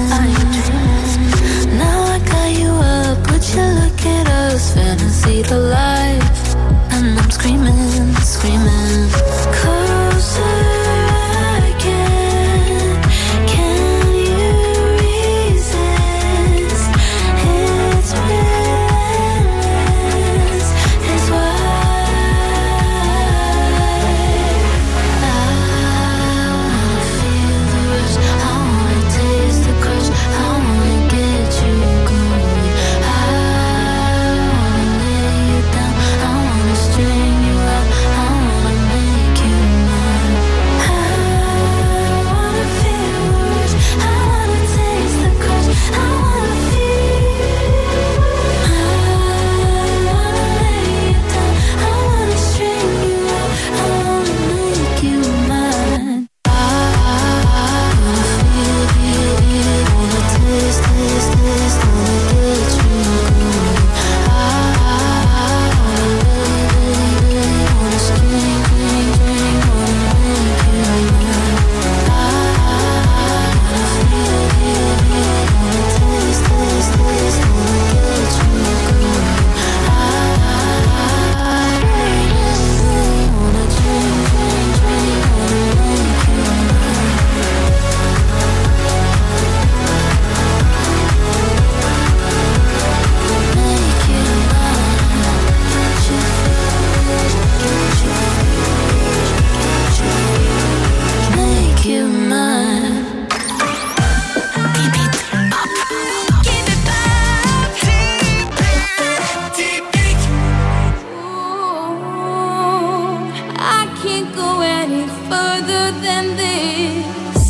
Are you dreaming? Now I got you up, would you look at us? Fantasy to life, and I'm screaming, screaming. Closer I get, can you resist? It's endless, it's why I wanna feel the rush, I wanna taste the crush, I wanna get you going. I wanna lay you down, I wanna string you out, I wanna make you mine. I wanna feel the rush, I wanna taste the crush, I wanna feel. I wanna lay you down, I wanna string you out, I wanna make you mine. I wanna feel, wanna taste, wanna get you going. I wanna string, wanna make you mine. I wanna feel, wanna taste, wanna get you going. I wanna drink, wanna make you mine. Make you mine. Make you mine. I can't go any further than this.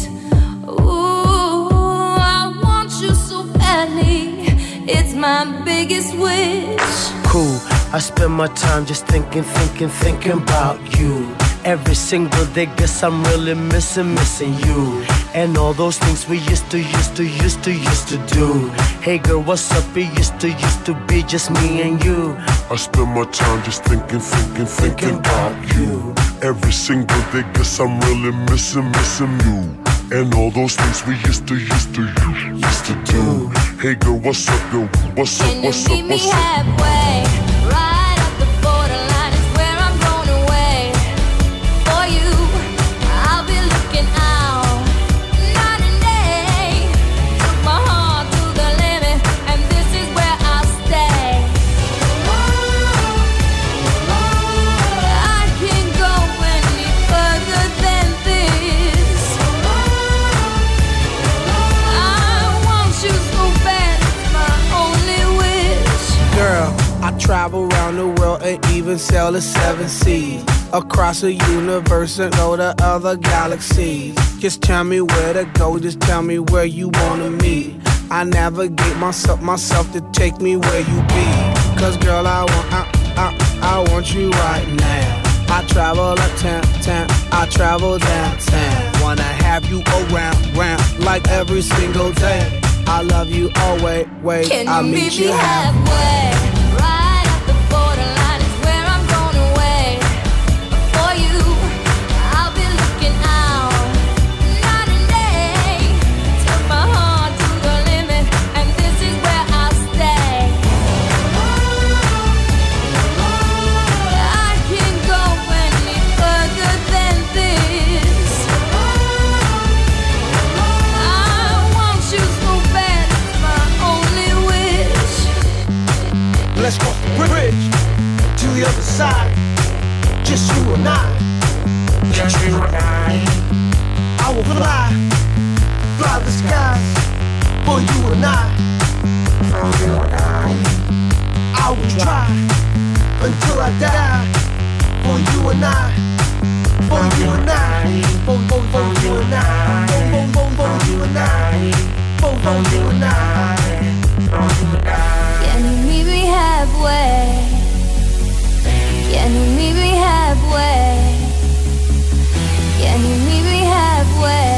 Ooh, I want you so badly. It's my biggest wish. Cool, I spend my time just thinking about you. Every single day, guess I'm really missing you. And all those things we used to do. Hey girl, what's up? It used to be just me and you. I spend my time just thinking about you. Every single day, guess I'm really missing you. And all those things we used to do. Hey girl, what's up, yo? What's up, Can what's you up, meet me what's up? halfway? Right up the borderline is where I'm going away. For you, I'll be looking out night and day. Took my heart to the limit, and this is where I'll stay. I can't go any further than this. I want you so bad, it's my only wish. Girl, I travel around the world and even sail the 7 seas. Across the universe and go to other galaxies. Just tell me where to go, just tell me where you wanna meet. I navigate myself to take me where you be. Cause girl, I want you right now. I travel uptown, I travel downtown. Wanna have you around, like every single day. I love you always, Can I'll you meet meet you me halfway. halfway? Right up the borderline is where I'm going away. For you, I'll be looking out night and day. Took my heart to the limit, and this is where I'll stay. I can't go any further than this. I want you so bad, it's my only wish. Let's cross the bridge to the other side. Just you and I. Just you and I. I will fly the skies for you and I. For you and I. I will try until I die for you and I. For you and I. For you and I. For you and I. For you and I. Can you meet me halfway? Can you meet me halfway? Can you meet me halfway?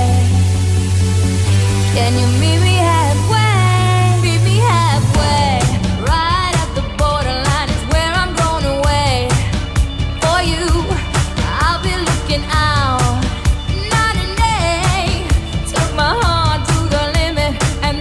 Can you meet me halfway? Meet me halfway. Right up the borderline is where I'm going away. For you, I'll be looking out night and day. Took my heart to the limit, and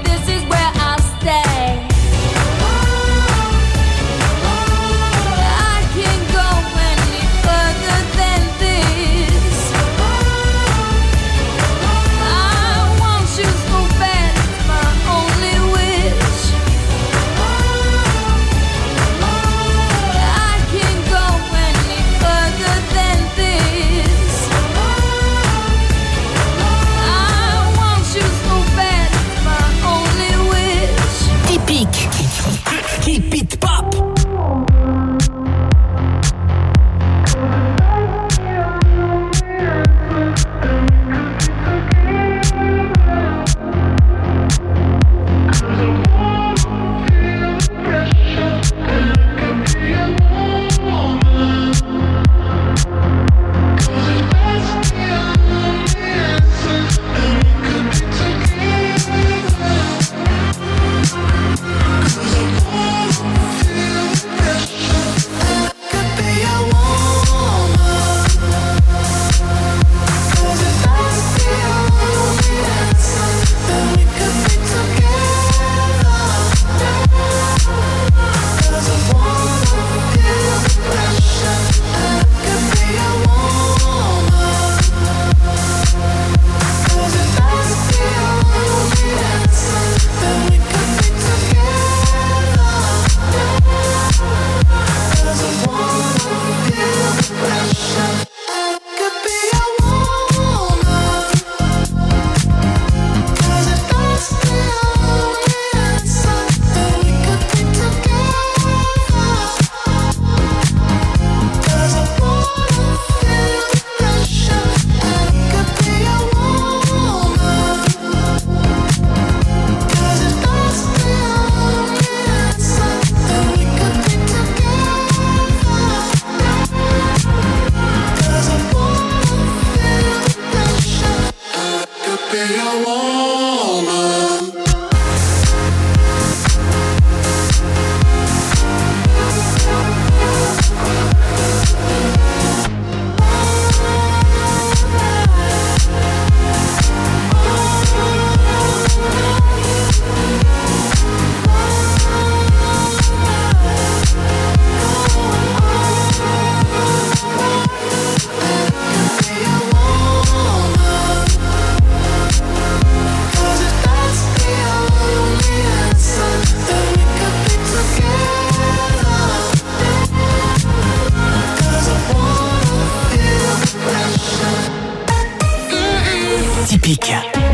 Peak.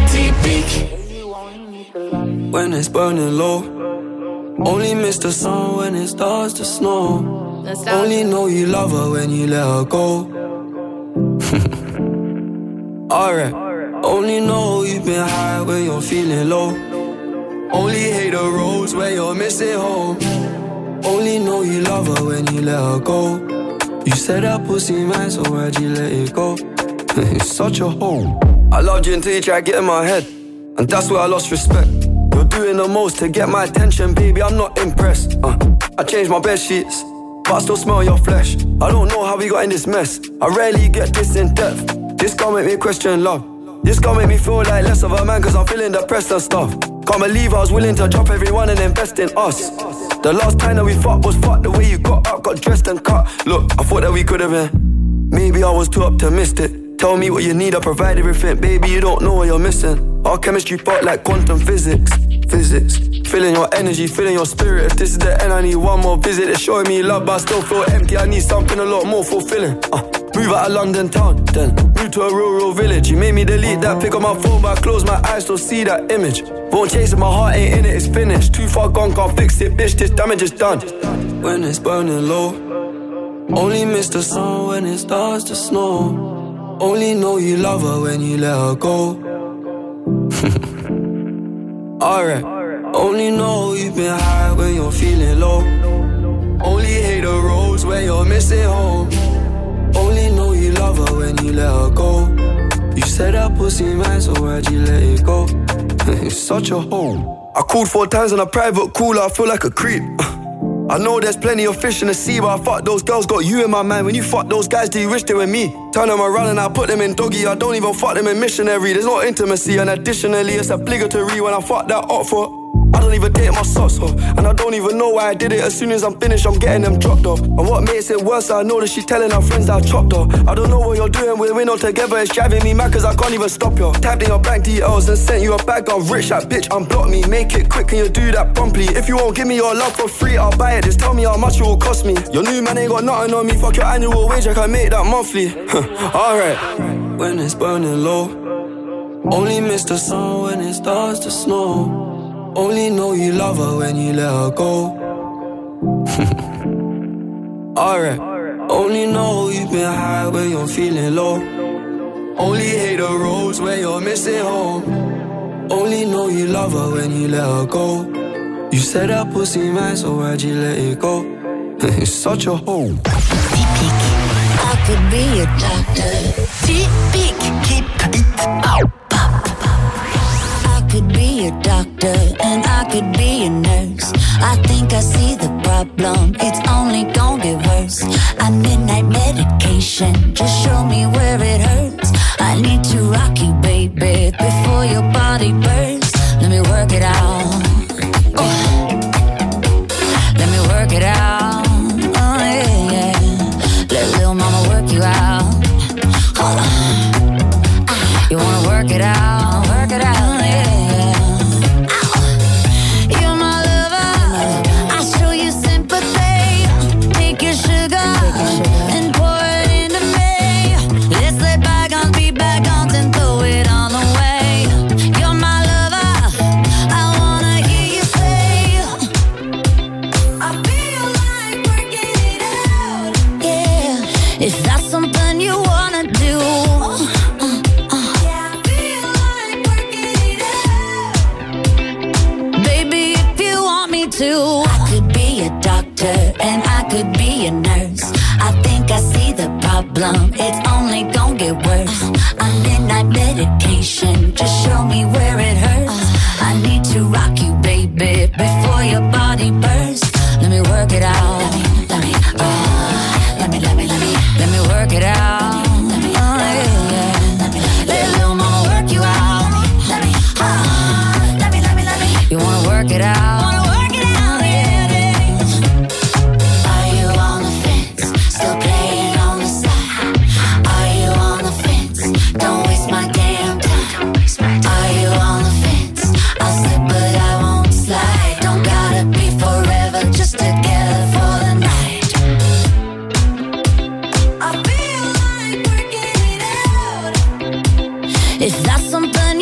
When it's burning low, only miss the sun when it starts to snow. Only know you love her when you let her go. Alright, only know you've been high when you're feeling low. Only hate the roads where you're missing home. Only know you love her when you let her go. You said that pussy man, so why'd you let it go? It's such a hole. I loved you until you tried to get in my head, and that's where I lost respect. You're doing the most to get my attention, baby, I'm not impressed. I changed my bed sheets, but I still smell your flesh. I don't know how we got in this mess. I rarely get this in depth. This can't make me question love. This can't make me feel like less of a man, cause I'm feeling depressed and stuff. Can't believe I was willing to drop everyone and invest in us. The last time that we fucked was fucked. The way you got up, got dressed and cut. Look, I thought that we could have been. Maybe I was too optimistic. Tell me what you need, I provide everything. Baby, you don't know what you're missing. Our chemistry part like quantum physics. Feeling your energy, feeling your spirit. If this is the end, I need one more visit. It's showing me love, but I still feel empty. I need something a lot more fulfilling. Move out of London town, then move to a rural village. You made me delete that pic on my phone, but I close my eyes, still see that image. Won't chase it, my heart ain't in it, it's finished. Too far gone, can't fix it, bitch, this damage is done. When it's burning low, only miss the sun when it starts to snow. Only know you love her when you let her go. Alright, only know you've been high when you're feeling low. Only hate the roads where you're missing home. Only know you love her when you let her go. You said that pussy man, so why'd you let it go? It's such a hole. I called 4 times on a private call, I feel like a creep. I know there's plenty of fish in the sea, but I fuck those girls, got you in my mind. When you fuck those guys, do you wish they were me? Turn them around and I put them in doggy. I don't even fuck them in missionary. There's no intimacy, and additionally it's obligatory when I fuck that up for. I don't even date my socks off, and I don't even know why I did it. As soon as I'm finished, I'm getting them dropped off. And what makes it worse, I know that she telling her friends that I chopped her. I don't know what you're doing, we're not together. It's driving me mad cause I can't even stop you. Tapped in your bank details and sent you a bag. I'm rich, that bitch, unblock me. Make it quick, can you do that promptly? If you won't give me your love for free, I'll buy it. Just tell me how much it will cost me. Your new man ain't got nothing on me. Fuck your annual wage, I can make that monthly. Alright. When it's burning low, only miss the sun when it starts to snow. Only know you love her when you let her go. Alright. Only know you've been high when you're feeling low. Only hate the roads where you're missing home. Only know you love her when you let her go. You said that pussy man, so why'd you let it go? It's such a hole. I could be a doctor. Peak. Keep it out. I could be a doctor and I could be a nurse. I think I see the problem, it's only gonna get worse. I midnight medication, just show me where it hurts. I need to rock you, baby, before your body bursts. Let me work it out. Let me work it out. Oh yeah. Let little mama work you out. Hold on. You wanna work it out, work it out. It's only gonna get worse. I'm midnight medication, just show me where it hurts. I need to rock you, baby, before your body bursts. Let me work it out. Let me work it out. Oh yeah. Let little mama work you out. You wanna work it out? If that's something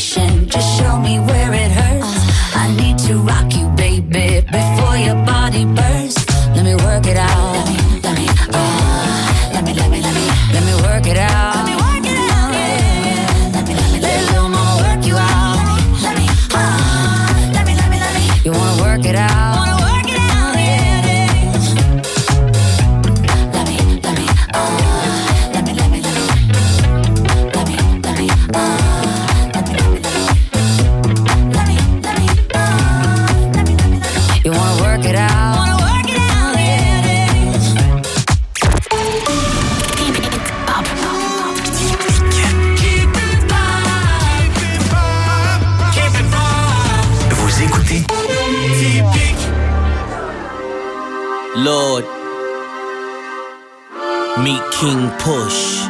sensation. Just show me where it hurts. I need to rock you, baby, before your body bursts. Let me work it out. Let me work it out. Let me work it out. Let little mama work you out. Let me. You wanna work it out? Wanna work it out? Let me. You wanna work it out? Wanna work it out? Vous écoutez Lord, meet King Push.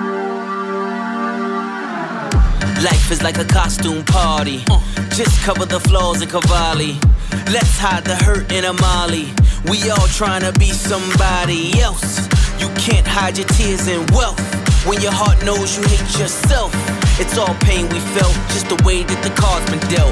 Life is like a costume party. Just cover the flaws in Cavalli. Let's hide the hurt in Amali. We all trying to be somebody else. You can't hide your tears in wealth. When your heart knows you hate yourself. It's all pain we felt, just the way that the cards been dealt.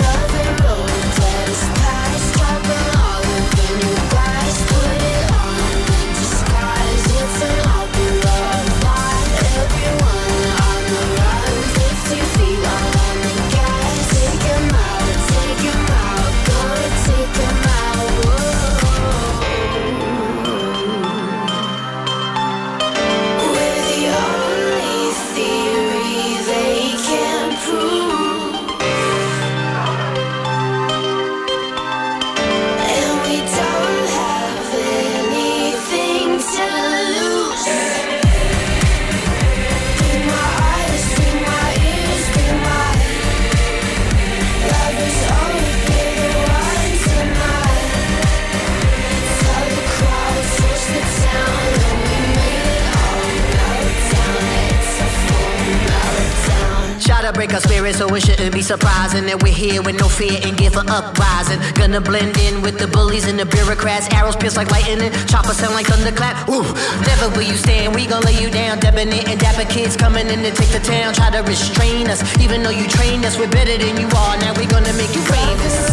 Break our spirit, so it shouldn't be surprising that we're here with no fear and give an uprising. Gonna blend in with the bullies and the bureaucrats. Arrows pierce like lightning, choppers sound like thunderclap. Ooh, never will you stand, we gon' lay you down. Debonair and dapper kids coming in to take the town. Try to restrain us, even though you train us. We're better than you are, now we gonna make you famous.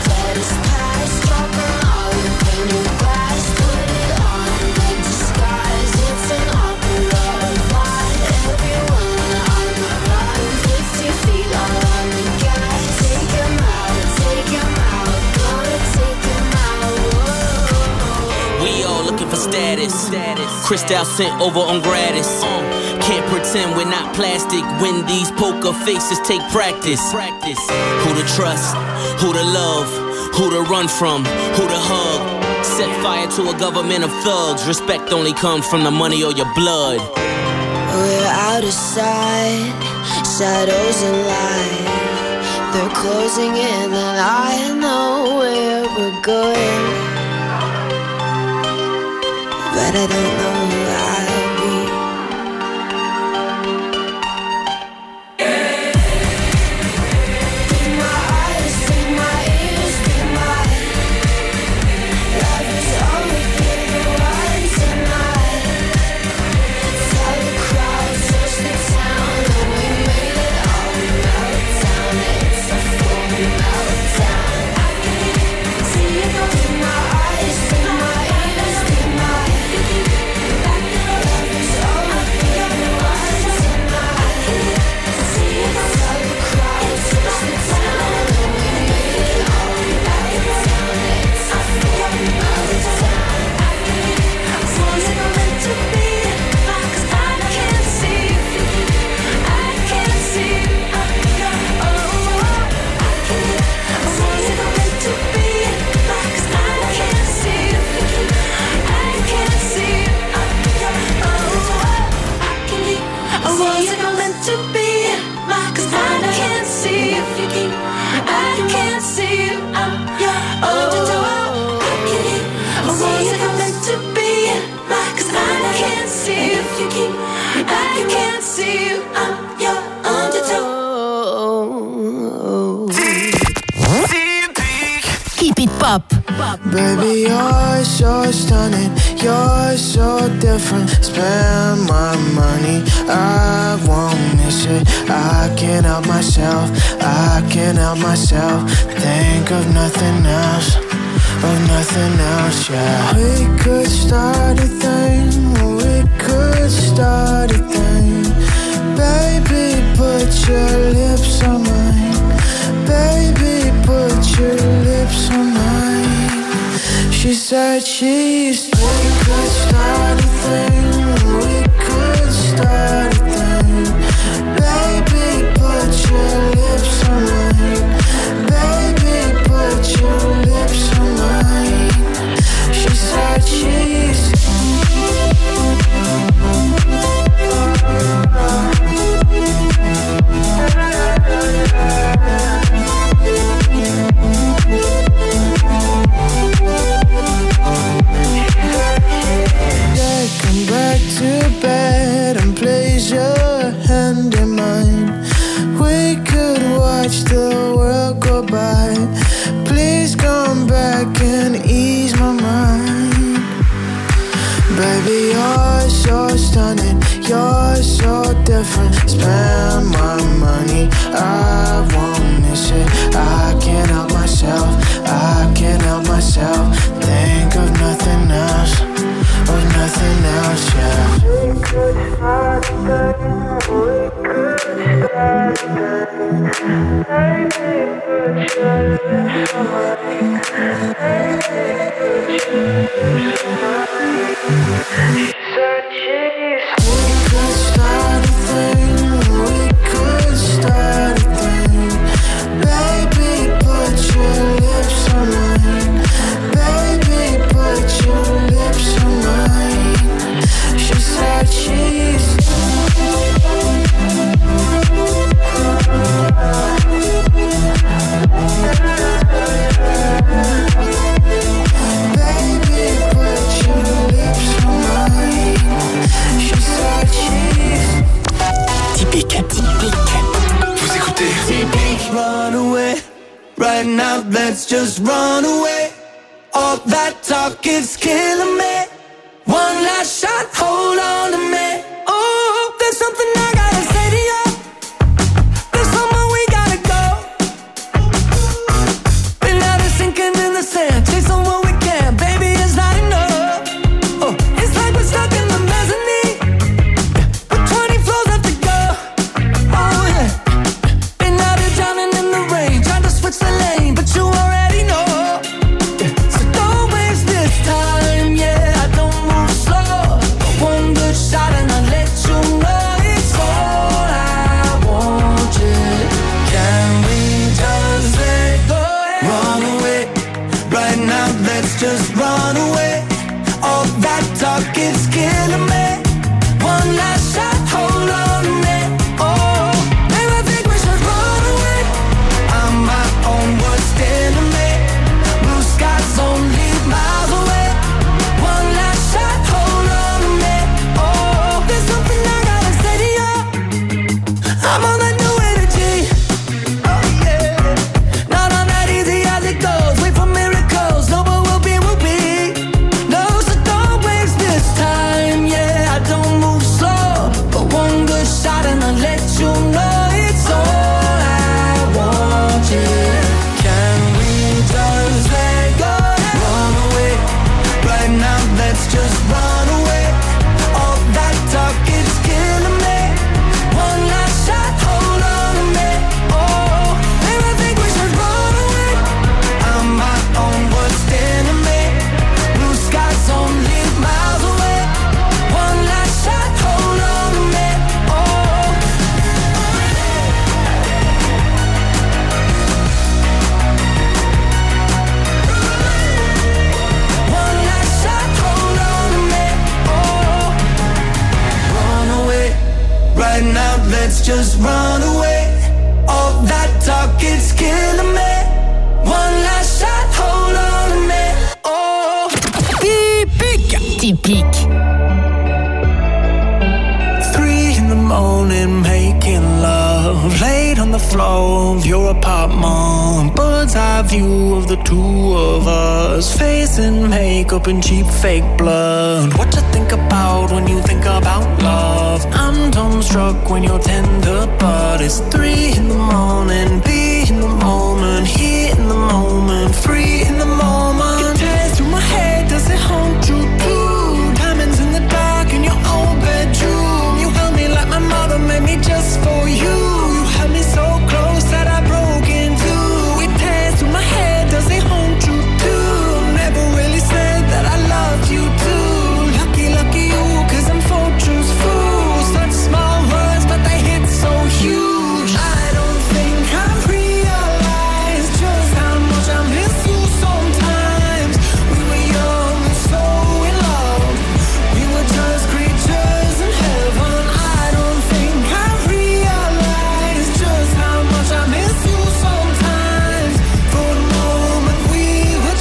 Status. Cristal sent over on gratis. Can't pretend we're not plastic when these poker faces take practice. Who to trust, who to love, who to run from, who to hug. Set fire to a government of thugs. Respect only comes from the money or your blood. We're out of sight, shadows and light. They're closing in and I know where we're going. But I don't know who I'll be. Be my eyes, be my ears, be my love is only for the one tonight. Tell the crowd, search the town, and we made it all meltdown. It's a full meltdown. I can see it in my eyes, in my ears, be my. Keep it Pop. Baby, you're so stunning, you're so different. Spend my money, I won't miss it. I can't help myself, I can't help myself. Think of nothing else, yeah. We could start a thing, we could start a thing. Baby, put your lips on mine. Baby, put your lips on mine. She said cheese. We could start a thing, we could start a thing. Baby, put your lips on mine. Baby, put your lips on mine. She said cheese. Come back to bed and place your hand in mine. We could watch the world go by. Please come back and ease my mind. Baby, you're so stunning, you're so different. Spend my money, I won't miss it. I can't help myself, I can't help myself. Think of nothing else, nothing else, yeah. We could start a thing, we could start a thing. Baby, put your lips on mine. Baby, put your lips on mine. She said cheese. We could start a thing, we could start a thing. Baby, put your lips on mine. Baby, put your lips on mine. She said cheese. Baby, put your lips on mine. She said cheese. Typique. Vous écoutez Typique. Run away, right now let's just run away. All that talk is killing me. One last shot, hold on to me. Oh, there's something I gotta say to you. There's somewhere we gotta go. Been out of sinking in the sand, chasing what we can. Baby, it's not enough. Oh, it's like we're stuck in the mezzanine with 20 floors left to go. Oh yeah. Been out here drowning in the rain, trying to switch the lane, but you already know. So don't waste this time, yeah. I don't move slow. One good shot and I'll let you know it's all I want, yeah. Can we just let go? Run away, right now let's just run away. All that talk is killing me. One last shot, hold on to me. Oh, maybe I think we should run away. I'm my own worst enemy. Blue skies only miles away. One last shot, hold on to me. Oh, there's something I gotta say to you. I'm on that new energy. Oh yeah. Not on that easy as it goes. Wait for miracles. No, but we'll be. No, so don't waste this time. Yeah, I don't move slow. But one good shot and I'll let you know it's all I want, yeah. Can we just let go? Run away. Right now, let's just run away. All that talk is killing me. One last shot, hold on to me. Oh, maybe I think we should run away. I'm my own worst enemy. Blue skies only miles away. One last shot, hold on to me. Oh. One last shot, hold on to me. Oh. Run away. Right now, let's just run away. All that talk is killing me. One last shot, hold on to me. Oh. Typique. 3 in the morning, making love. Late on the flow of your apartment. Bird's eye view of the two of us, face and makeup and cheap fake blood. What you think about when you think about love? I'm dumbstruck when you're tender, but it's 3 in the morning. Be in the moment, here in the moment, free in the moment. It tears through my head, does it haunt you too? Diamonds in the dark in your old bedroom. You held me like my mother made me just for you. You held me so close that I broke in two. It tears through my head, does it haunt you too? Never really said that I loved you too. Lucky, lucky you, cause I'm fortune's fool. Such small words, but they hit so huge. I don't think I realized just how much I miss you sometimes. We were young and so in love. We were just creatures in heaven. I don't think I realized just how much I miss you sometimes. For a moment we were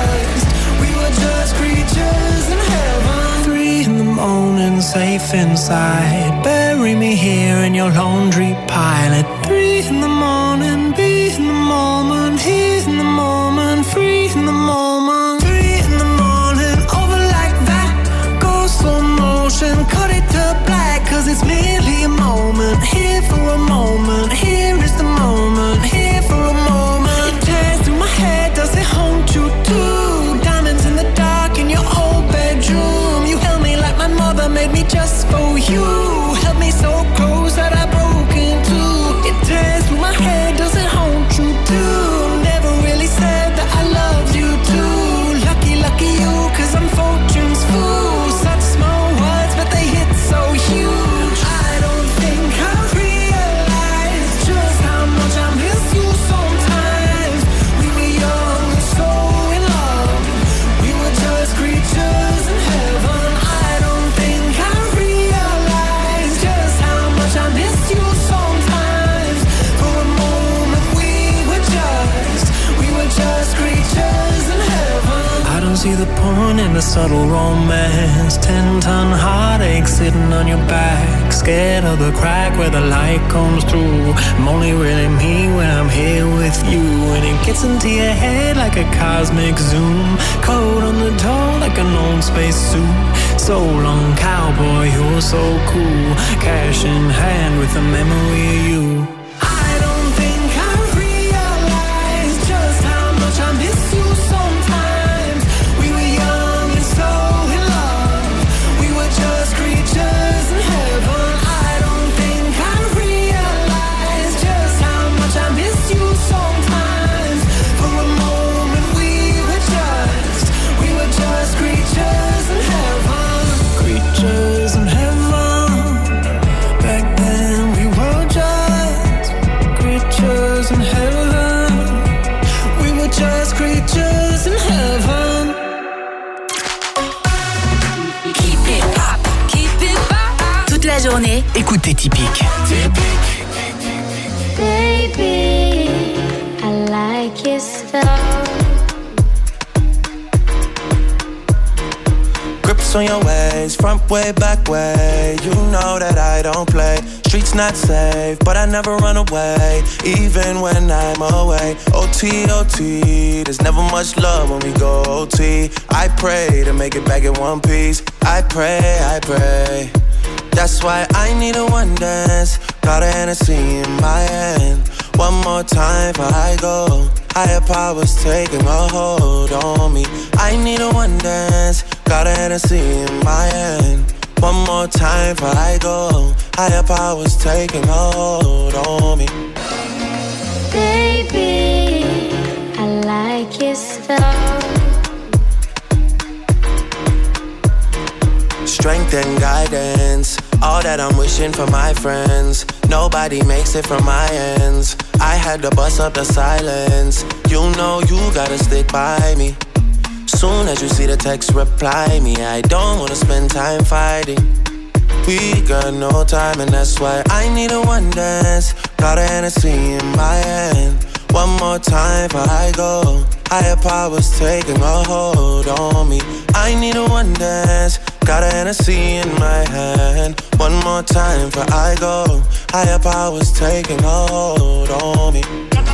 just creatures in heaven. 3 in the morning, safe inside. Bury me here in your laundry pile. At 3 in the morning, be in the moment, here in the moment, free in the moment. 3 in the morning, over like that. Go slow motion, cut it to black, cause it's merely a moment. Here for a moment, here is the moment, here for a moment. It tears through my head, does it haunt you too? Diamonds in the dark in your old bedroom. You held me like my mother made me just for you. Held me so close that I broke in two. It tears through my head, does it haunt you too? Never really said that I loved you too. Lucky, lucky you, cause I'm fortune's fool. Such small words, but they hit so huge. I don't think I realized just how much I miss you sometimes. We were young and so in love. We were just creatures in heaven. I don't think I realized just how much I miss you sometimes. For a moment we were just creatures in heaven. I don't see the point in the subtle romance. 10-ton heartache sitting on your back, scared of the crack where the light comes through. I'm only really me when I'm here with you, and it gets into your head like a cosmic zoom. Cold on the door like an old space suit. So long, cowboy, you're so cool. Cash in hand with the memory of you. I don't think I realized just how much I miss you sometimes. We were young and so in love. We were just creatures in heaven. I don't think I realized just how much I miss you sometimes. For a moment we were just creatures in heaven. Creatures in heaven. Back then we were just creatures in heaven. We were just creatures in heaven. Keep it pop. Keep it pop. Toute la journée, écoutez Typique. Baby, I like your stuff. Grips on your ways, front way, back way. You know that I don't play. Streets not safe, but I never run away, even when I'm away. OT, OT, there's never much love when we go OT. I pray to make it back in one piece. I pray, I pray. That's why I need a one dance. Got a Hennessy in my hand. One more time before I go. Higher powers taking a hold on me. I need a one dance. Got a Hennessy in my hand. One more time before I go. Higher powers taking a hold on me. Baby, I like your stuff. Strength and guidance, all that I'm wishing for my friends. Nobody makes it from my ends. I had to bust up the silence. You know you gotta stick by me. Soon as you see the text, reply me. I don't wanna spend time fighting. We got no time, and that's why I need a one dance. Got a Hennessy in my hand. One more time before I go. Higher powers taking a hold on me. I need a one dance. got a Hennessy in my hand. One more time before I go. Higher powers taking hold on me.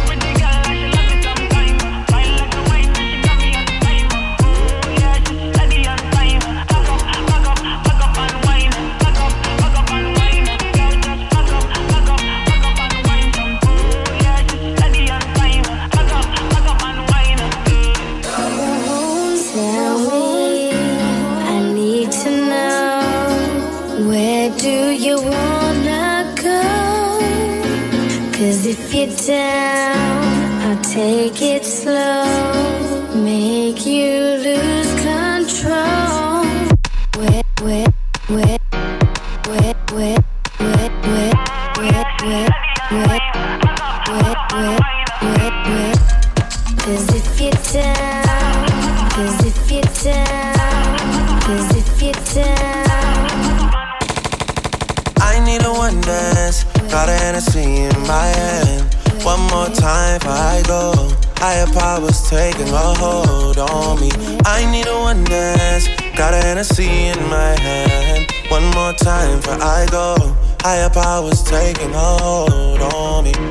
If you're down, I'll take it slow, make you lose control. Wet, wet, wet, wet, wet, wet, wet, wet, wet, wet, wet, wet, wet, wet. 'Cause if you're down, 'cause if you're down, 'cause if you're down. I need a one dance, got a Hennessy in my hand. One more time before I go. Higher powers taking a hold on me. I need a one dance, got a Hennessy in my hand. One more time before I go. Higher powers taking a hold on me.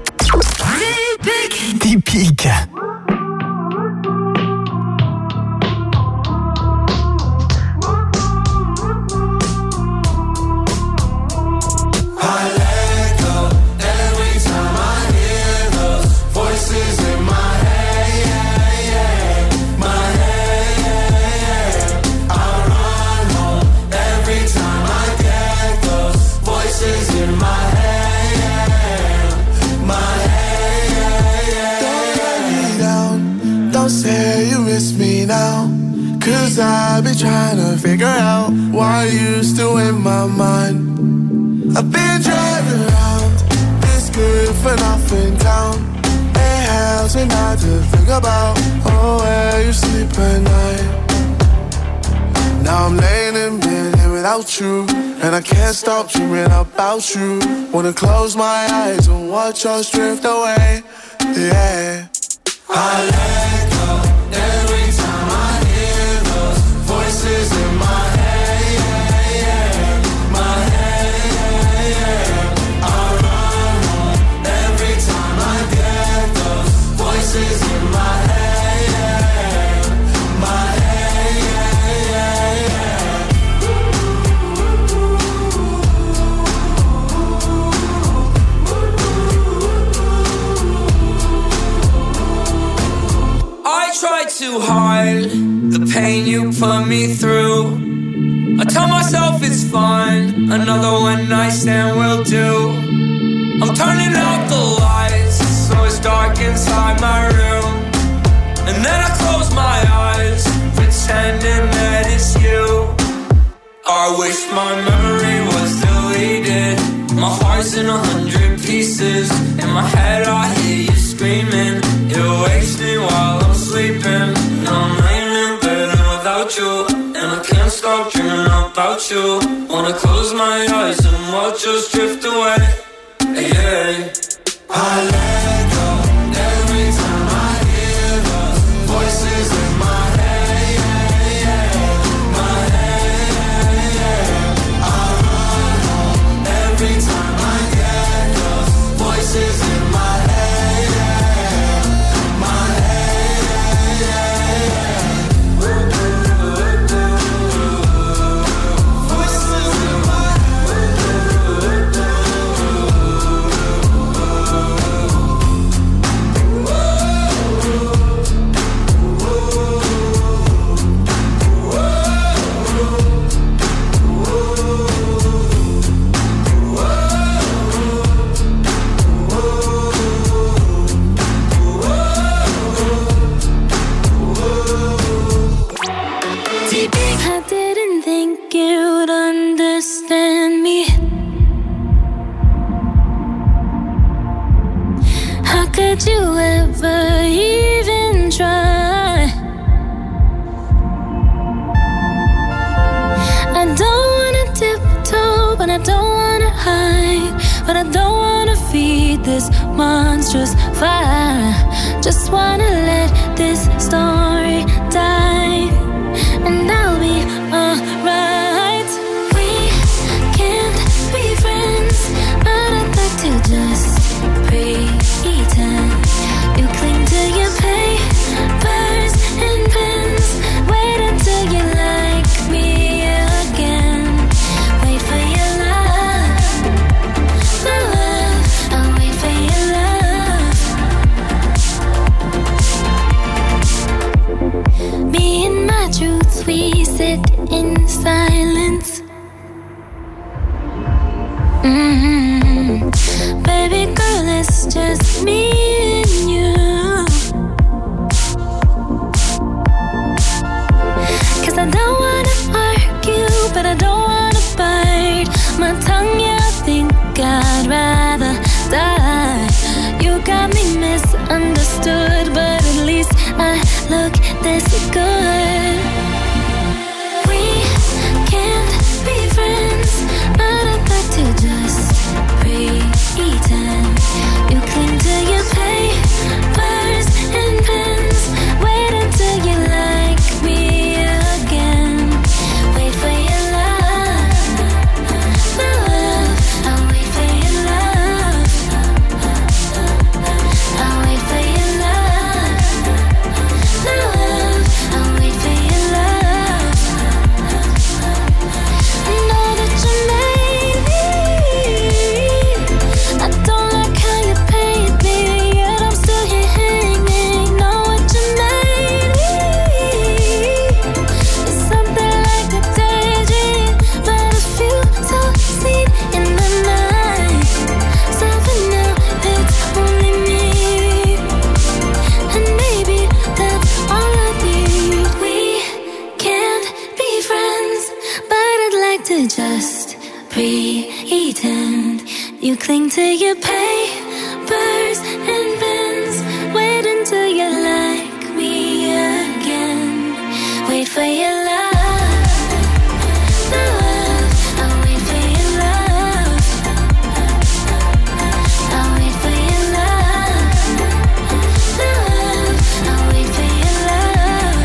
Typique. Cause I've been trying to figure out why you still in my mind. I've been driving around this good for nothing town. It helps me not to think about where you sleep at night. Now I'm laying in bed here without you, and I can't stop dreaming about you. Wanna close my eyes and watch us drift away. Yeah, I let go every time I hear those voices in my head, my head. I run home every time I get those voices in my head, my Tried to hide the pain you put me through. I tell myself it's fine, another one night stand will do. I'm turning out the lights so it's dark inside my room, and then I close my eyes, pretending that it's you. I wish my memory was deleted. My heart's in 100 pieces. In my head I hear you screaming. It wakes me while I'm sleeping. Now I'm laying in bed without you, and I can't stop dreaming about you. Wanna close my eyes and watch us drift away. Yeah, I let go every time I hear those voices in my head, my head. I run home every time I get those voices in my head. Could you ever even try? I don't wanna tiptoe, but I don't wanna hide. But I don't wanna feed this monstrous fire. Just wanna let this story die, and I'll be alright. just me and you. 'Cause I don't wanna argue, but I don't wanna bite my tongue. Yeah, I think I'd rather die. You got me misunderstood, but at least I look this good. We can't be friends, but I'd like to just pretend. You cling to your papers and pens. Wait until you like me again. Wait for your love, love. I'll wait for your love. I'll wait for your love, love. I'll wait for your love. Know that you made me. I don't like how you paid me, yet I'm still here hanging. Know what you made me. It's something like a daydream, but a few so seen in the night. So for now, it's only me, and maybe that's all I need. We can't be friends, but I'd like to just pretend. You cling to your papers and pens. Wait until you like me again. Wait for your love, love. I'll wait for your love. I'll wait for your love, love. I'll wait for your love.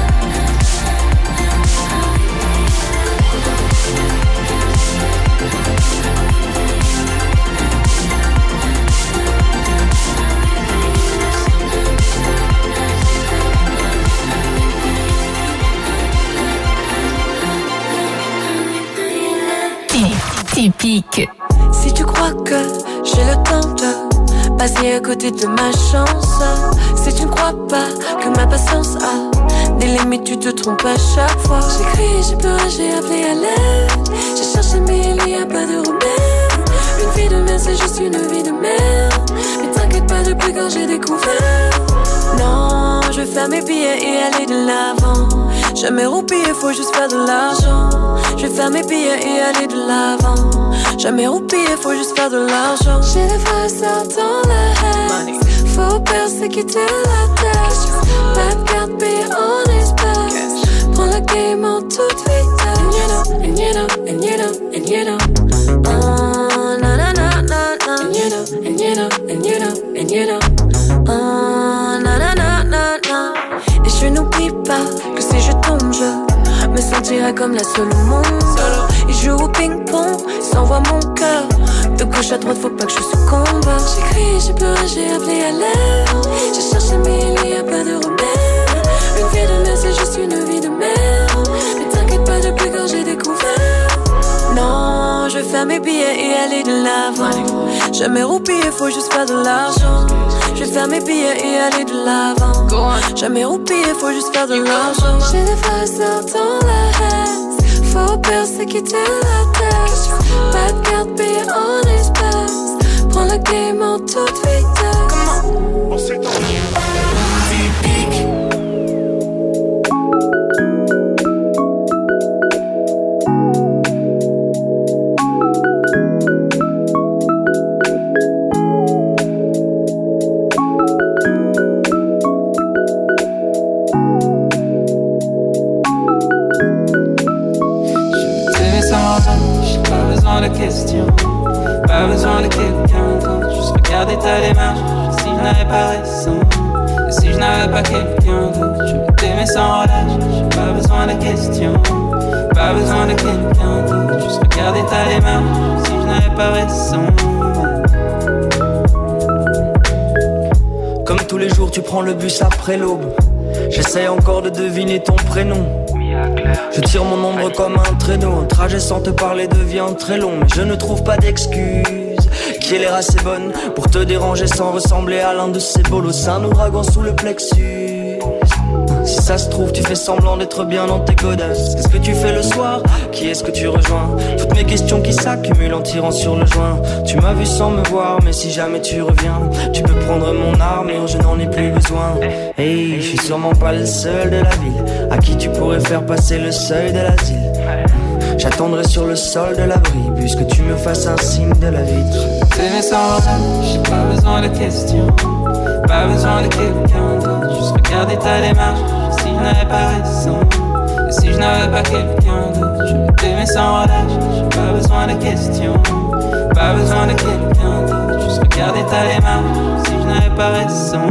Typique. Si tu crois que j'ai le temps de passer à côté de ma chance, si tu ne crois pas que ma patience a des limites, tu te trompes à chaque fois. J'ai crié, j'ai pleuré, j'ai appelé à l'aide. J'ai cherché mais il n'y a pas de remède. Une vie de merde, c'est juste une vie de merde. Mais t'inquiète pas, depuis quand j'ai découvert. Non, je vais faire mes billets et aller de l'avant. Jamais roupiller, faut juste faire de l'argent. Je vais faire mes billets et aller de l'avant. Jamais roupiller, faut juste faire de l'argent. J'ai des frères ça dans la haine. Faut persécuter la tête. Pas de carte payée en espèces. Prends la game en toute vitesse. And you know, and you know, and you know, and you know. Oh, na na na na na. And you know, and you know, and you know, and you know. Oh, na na na na na. Et je n'oublie pas que si je tombe, je me sentirais comme la seule au monde. Et je joue au ping-pong, s'envoie mon cœur. De gauche à droite, faut pas que je succombe. J'ai crié, j'ai pleuré, j'ai appelé à l'aide. J'ai cherché mais il n'y a pas de remède. Une vie de merde, c'est juste une vie de merde. Mais t'inquiète pas, depuis quand j'ai découvert. Non, je vais faire mes billets et aller de l'avant. Jamais roupiller, faut juste faire de l'argent. Je vais faire mes billets et aller de l'avant. Jamais roupiller, faut juste faire de l'argent. J'ai des frères dans la haine. Faut persécuter la tête. Pas de carte payée en espèces. Prends la game en toute vitesse. Comment on s'est tourné. Typique. Pas besoin de quelqu'un d'autre, juste regarder ta démarche. Si je n'avais pas raison, et si je n'avais pas quelqu'un d'autre, je vais t'aimer sans relâche. J'ai pas besoin de questions, pas besoin de quelqu'un d'autre, juste regarder ta démarche. Si je n'avais pas raison. Comme tous les jours tu prends le bus après l'aube. J'essaie encore de deviner ton prénom. Je tire mon ombre comme un traîneau. Un trajet sans te parler devient très long. Mais je ne trouve pas d'excuse qui ait l'air assez bonne pour te déranger sans ressembler à l'un de ces bolos. Un ouragan sous le plexus. Si ça se trouve tu fais semblant d'être bien dans tes godasses. Qu'est-ce que tu fais le soir? Qui est-ce que tu rejoins? Toutes mes questions qui s'accumulent en tirant sur le joint. Tu m'as vu sans me voir, mais si jamais tu reviens, tu peux prendre mon armure, je n'en ai plus besoin. Hey, je suis sûrement pas le seul de la ville à qui tu pourrais faire passer le seuil de l'asile. J'attendrai sur le sol de l'abri, puisque tu me fasses un signe de la vitre. T'aimer sans relâche, j'ai pas besoin de questions, pas besoin de quelqu'un d'autre. Juste regarder ta démarche, si je n'avais pas raison, et si je n'avais pas quelqu'un d'autre. Je vais t'aimer sans relâche, j'ai pas besoin de questions, pas besoin de quelqu'un d'autre. Juste regarder ta démarche, si je n'avais pas raison.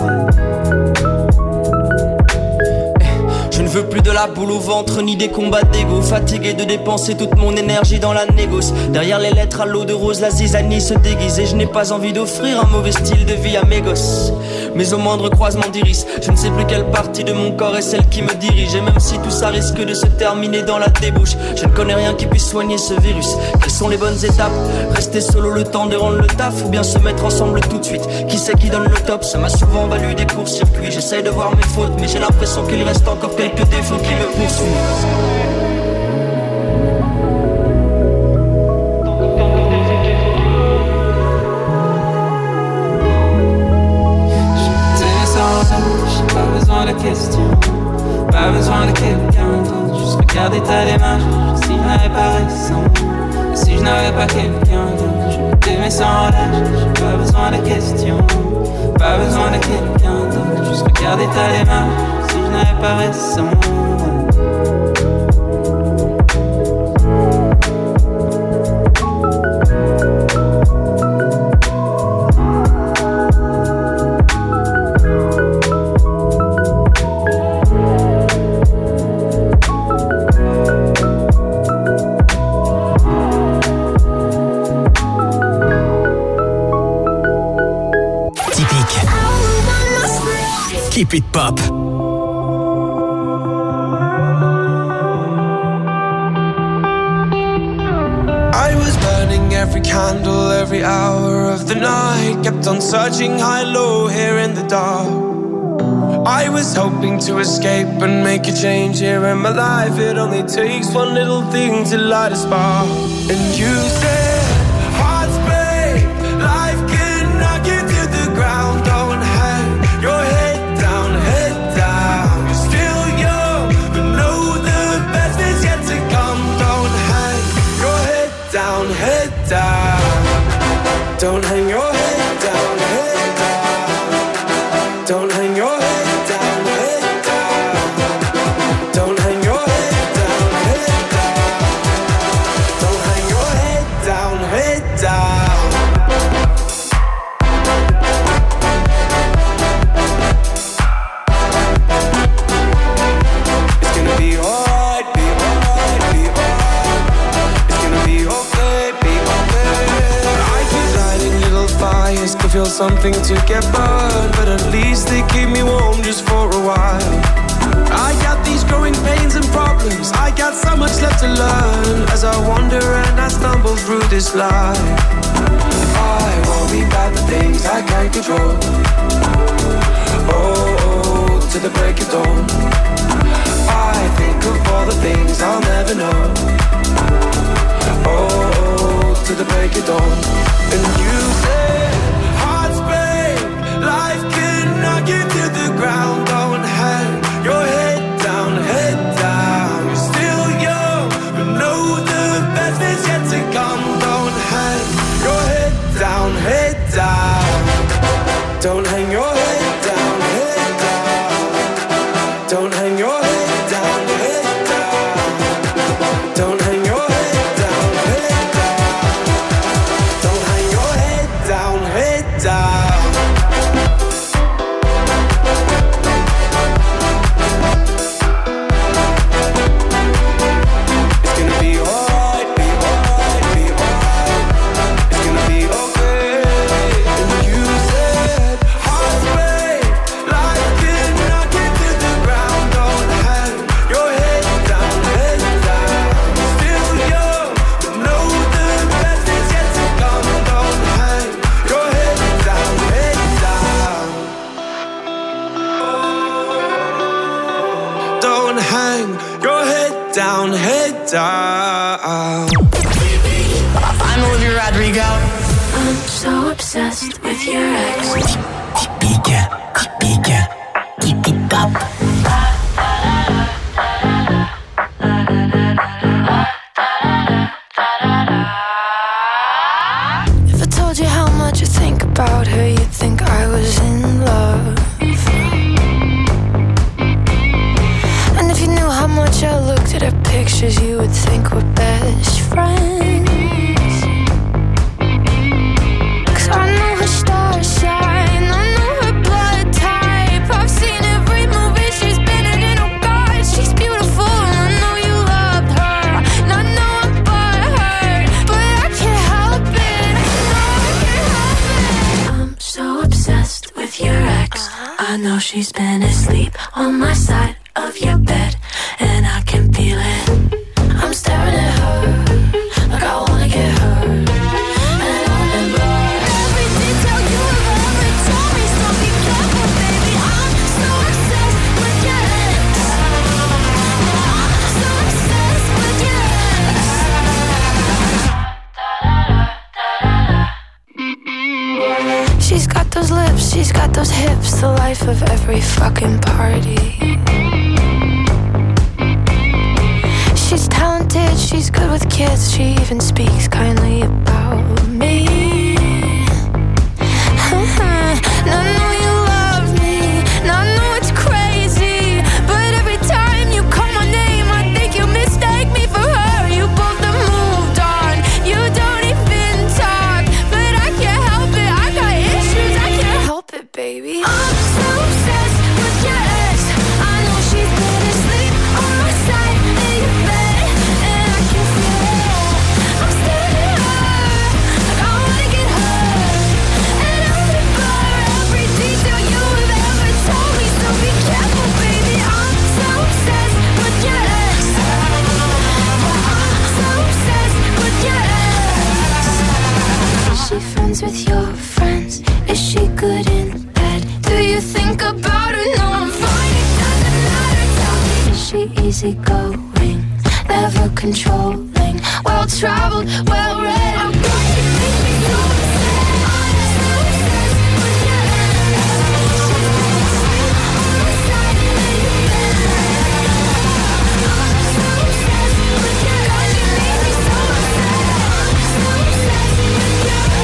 Je ne veux plus de la boule au ventre ni des combats d'ego. Fatigué de dépenser toute mon énergie dans la négoce. Derrière les lettres à l'eau de rose, la zizanie se déguise. Et je n'ai pas envie d'offrir un mauvais style de vie à mes gosses. Mais au moindre croisement d'iris, je ne sais plus quelle partie de mon corps est celle qui me dirige. Et même si tout ça risque de se terminer dans la débauche, je ne connais rien qui puisse soigner ce virus. Quelles sont les bonnes étapes? Rester solo le temps de rendre le taf, ou bien se mettre ensemble tout de suite? Qui c'est qui donne le top? Ça m'a souvent valu des courts-circuits. J'essaye de voir mes fautes, mais j'ai l'impression qu'il reste encore quelques défauts qui me poursuivent. J'ai pas besoin de questions, pas besoin de quelqu'un d'autre. Juste regarder ta démarche, si je n'avais pas raison, et si je n'avais pas quelqu'un d'autre. Je vais t'aimer sans relâche, j'ai pas besoin de questions, pas besoin de quelqu'un d'autre. Juste regarder ta démarche, si je n'avais pas raison. Keep it pop. I was burning every candle, every hour of the night. Kept on searching high, low, here in the dark. I was hoping to escape and make a change here in my life. It only takes one little thing to light a spark. And you said, hearts break, life can knock you to the ground. Don't hang your head down, head down. You're still young, but know the best is yet to come. Don't hang your head down, head down. Don't hang your head down, head down. Don't hang your head. Feel something to get burned, but at least they keep me warm just for a while. I got these growing pains and problems, I got so much left to learn. As I wander and I stumble through this life, I worry about the things I can't control. Oh, to the break of dawn, I think of all the things I'll never know. Oh, to the break of dawn. And you say life can knock you to the ground. Don't hang your head down, head down. You're still young, but know the best is yet to come. Don't hang your head down, head down. Don't hang your head down, head down. Don't hang your head down, head down. Don't hang your head down, head down. Don't hang your head down, head down. Ground down, head down. I'm Olivia Rodrigo. I'm so obsessed with your ex. Keep it up. If I told you how much I think about her, you'd think I was in love. And if you knew how much I looked at her pictures, you would think we're best friends. 'Cause I know her star sign, I know her blood type. I've seen every movie she's been in, and oh God, she's beautiful. And I know you loved her, and I know I'm butthurt, but I can't help it. No, I can't help it. I'm so obsessed with your ex. I know she's been asleep on my side of your bed, and I can feel it. I'm staring at her like I wanna get hurt. And I remember every detail you ever told me, so be careful, baby. I'm so obsessed with your ex. I'm so obsessed with your ex. She's got those lips, she's got those hips, the life of every fucking party. She's talented, she's good with kids, she even speaks kindly about me. And I know you love me, and I know it's crazy, but every time you call my name, I think you mistake me for her. You both have moved on, you don't even talk, but I can't help it, I got issues, I can't help it, baby. I'm so obsessed with your ex. I know she's been asleep on my side in your bed, and I can feel it. I'm staring at her like I wanna get hurt. And I remember every detail you have ever told me, so be careful, baby. I'm so obsessed with your ex. I'm so obsessed with your ex. Is she friends with your friends? Is she good in bed? Do you think about her? No, I'm fine, it doesn't matter. Tell me, is she easygoing, never controlling, well-traveled, well-read? Oh God, you make me so upset. I'm so obsessed with your ex. She's been asleep on my side in your bed. I'm so obsessed with your ex. God, you make me so upset. I'm so obsessed with your ex.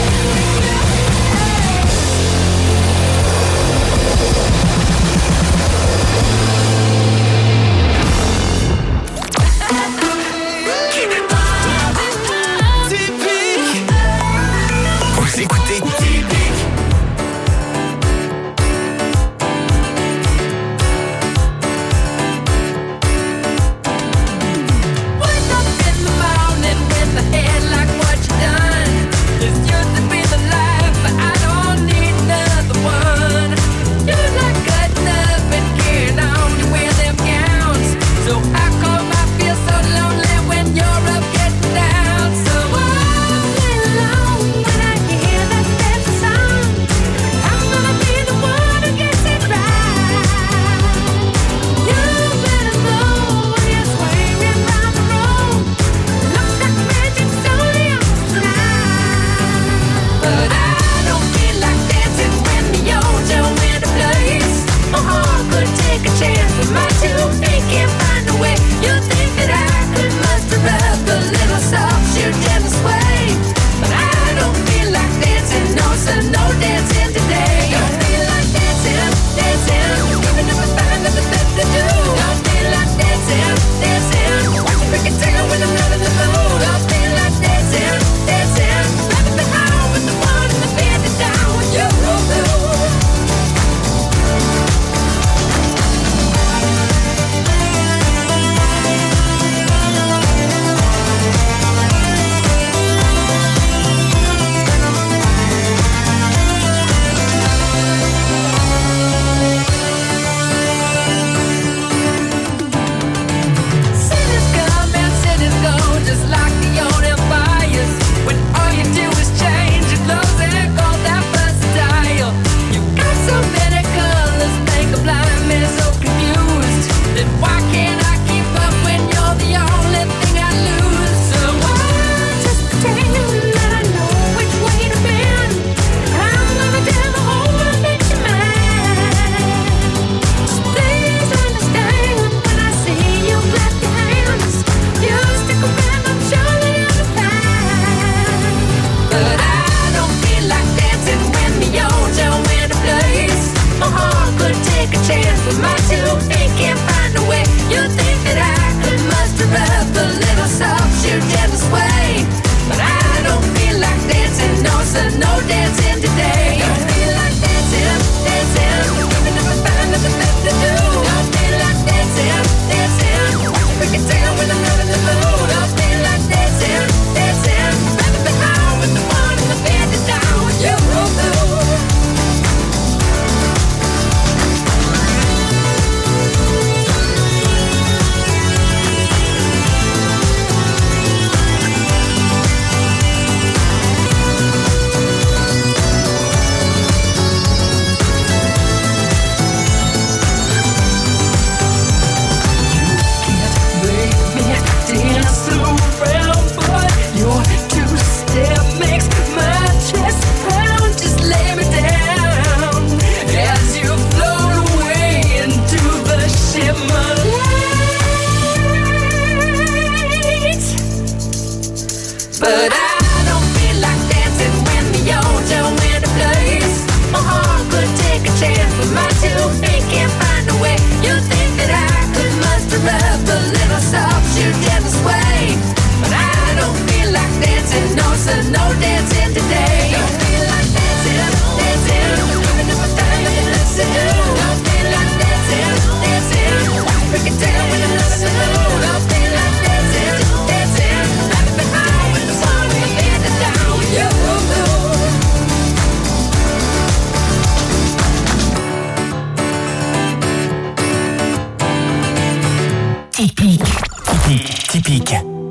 Typique.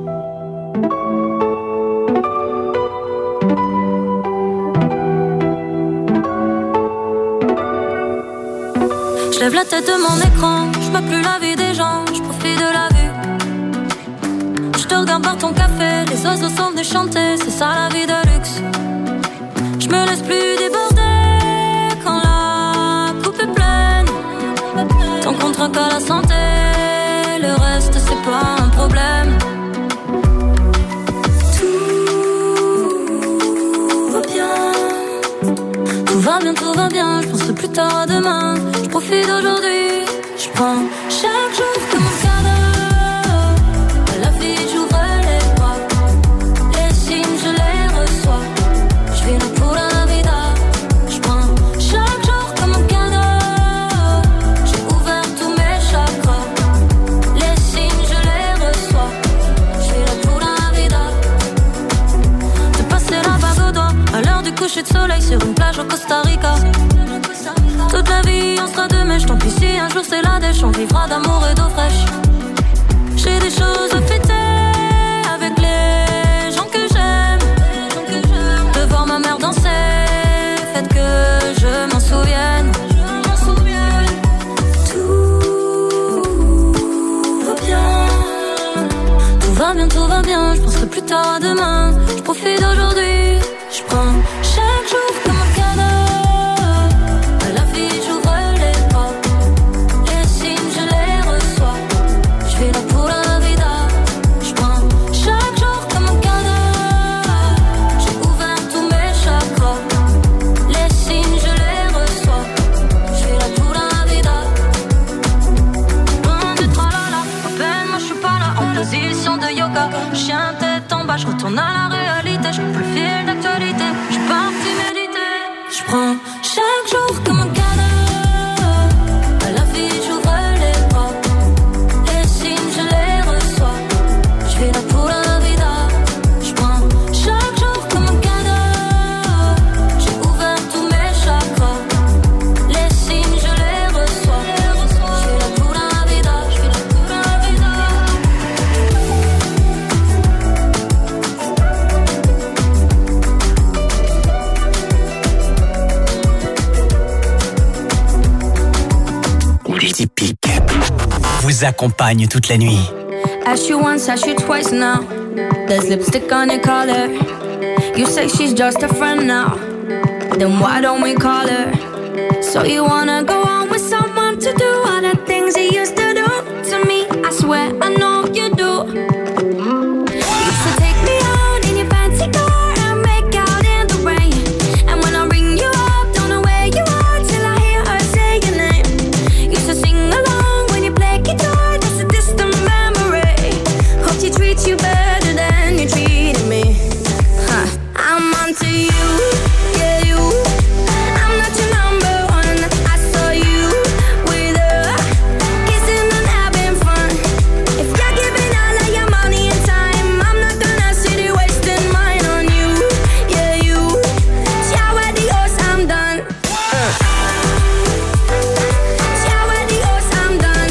Je lève la tête de mon écran, je vois plus la vie des gens, je profite de la vue. Je te regarde par ton café, les oiseaux sont venus chanter, c'est ça la vie de luxe. Je me laisse plus déborder quand la coupe est pleine. Tant qu'on trinque à la santé, le reste c'est pas un problème. Tout va bien, je penserai plus tard à demain. Je profite d'aujourd'hui, je prends chaque jour comme un cadeau. À la vie j'ouvre les bras, les signes je les reçois. Je vis là pour la vida, je prends chaque jour comme un cadeau. J'ai ouvert tous mes chakras, les signes je les reçois. Je vis là pour la vida. De passer la bague au doigt à l'heure du coucher de soleil sur une plage au Costa Rica. Toute la vie on sera deux mais je t'en prie si un jour c'est la dèche. On vivra d'amour et d'eau fraîche. J'ai des choses à fêter avec les gens que j'aime. De voir ma mère danser, faites que je m'en souvienne. Tout va bien, je penserai plus tard à demain. Je profite d'aujourd'hui, je prends chaque jour comme un cadeau. À la vie j'ouvre les bras, les signes je les reçois. Je vis là pour la vida, je prends chaque jour comme un cadeau. J'ai ouvert tous mes chakras, les signes je les reçois. Je vis là pour la vida. Loin du tralala, à peine moi je suis pas là. En position de yoga, chien tête en bas, je retourne à la réalité. Je coupe le fil d'actualité, je suis parti méditer. Je prends chaque jour comme un cadeau. À la vie j'ouvre les bras, les signes je les reçois. Je vis là pour la vida, je prends chaque jour comme un cadeau. J'ai ouvert tous mes chakras, les signes je les reçois. Je vis là pour la vida, je vis là pour la vida. Typique vous accompagne toute la nuit. Ask you once, ask you twice now. There's lipstick on your collar. You say she's just a friend now. Then why don't we call her? So you wanna go on with someone to do all the things you used to do to me? I swear I know you do. You used to take me out in your fancy car and make out in the rain. And when I ring you up, don't know where you are till I hear her say your name. Used to sing along when you play guitar, that's a distant memory. Hope she treats you better than you treated me. Huh. I'm onto you, yeah you. I'm not your number one. I saw you with her, kissing and having fun. If you're giving all of your money and time, I'm not gonna sit here wasting mine on you, yeah you. Ciao adios, I'm done. Ciao adios, I'm done.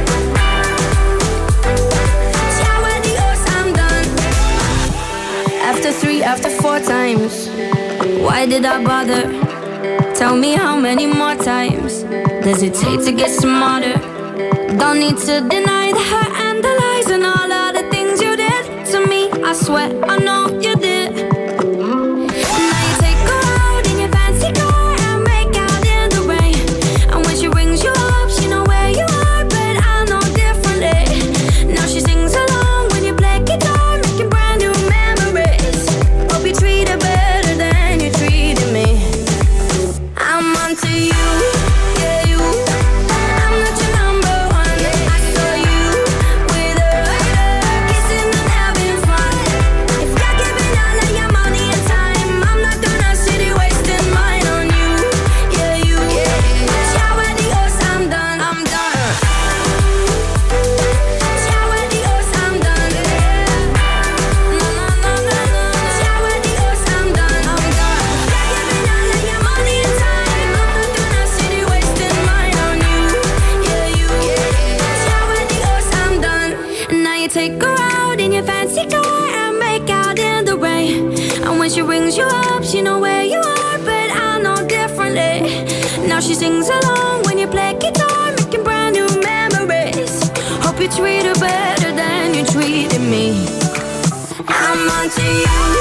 Ciao adios, I'm done. After 3, after 4 times, why did I bother? Tell me how many more times does it take to get smarter? Don't need to deny the hurt and the lies and all of the things you did to me. I swear I know you did. Now you take her out in your fancy car and make out in the rain. And when she rings you up, she know where you are, but I know differently. Now she sings along when you play guitar, making brand new memories. Hope you treat her better than you treated me. I'm onto you, yeah you. I'm not your number one. I saw you with her, kissing and having fun. If you're giving take her out in your fancy car and make out in the rain. And when she rings you up, she know where you are, but I know differently. Now she sings along when you play guitar, making brand new memories. Hope you treat her better than you treated me. I'm onto you.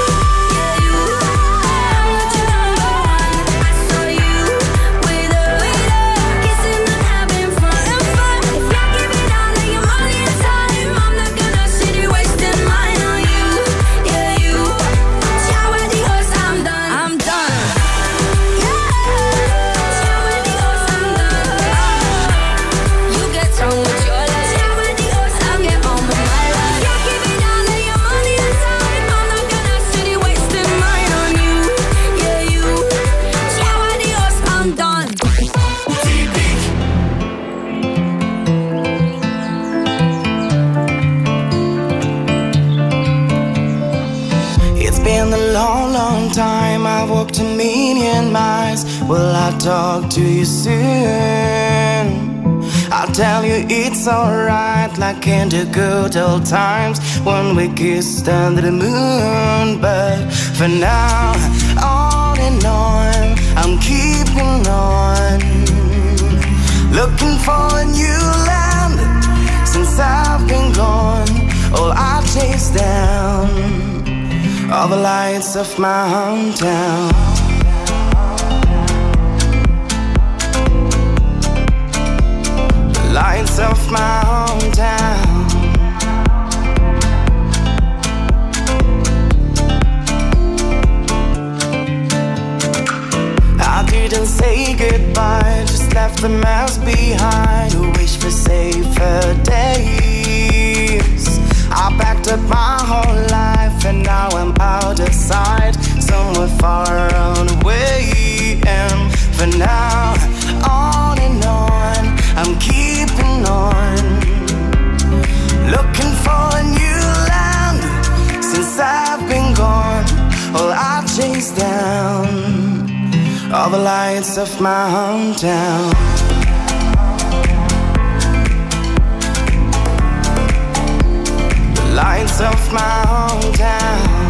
Time I've walked a million miles. Will I talk to you soon? I'll tell you it's alright, like in the good old times when we kissed under the moon. But for now, on and on, I'm keeping on, looking for a new land. Since I've been gone, all I chase down all the lights of my hometown. The lights of my hometown. I didn't say goodbye, just left the mess behind. A wish for safer days. I packed up my whole life and now I'm out of sight, somewhere far away. And for now, on and on, I'm keeping on, looking for a new land. Since I've been gone, all I chase down all the lights of my hometown. Lights of my hometown.